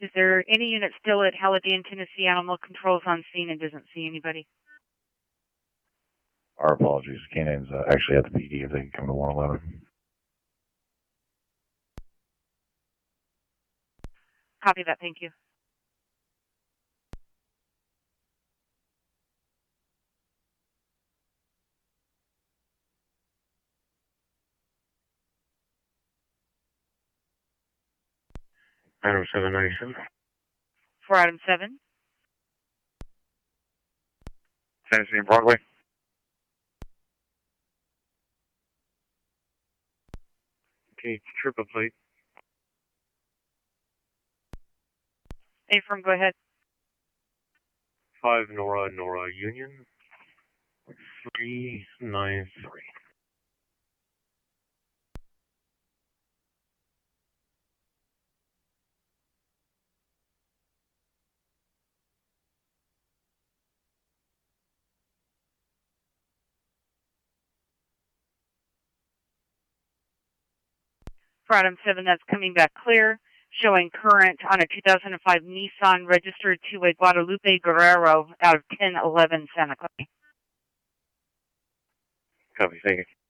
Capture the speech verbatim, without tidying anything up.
Is there any unit still at Halliday, Tennessee? Animal control's on scene and doesn't see anybody. Our apologies. Canine's uh, actually at the P D if they can come to one eleven. Copy that. Thank you. Item seven ninety-seven. For item seven. Tennessee and Broadway. Okay, triple plate. Affirm, go ahead. Five Nora Nora Union. Three nine three. For item seven, that's coming back clear, showing current on a two thousand five Nissan registered to a Guadalupe Guerrero out of ten eleven Santa Clara. Copy, thank you.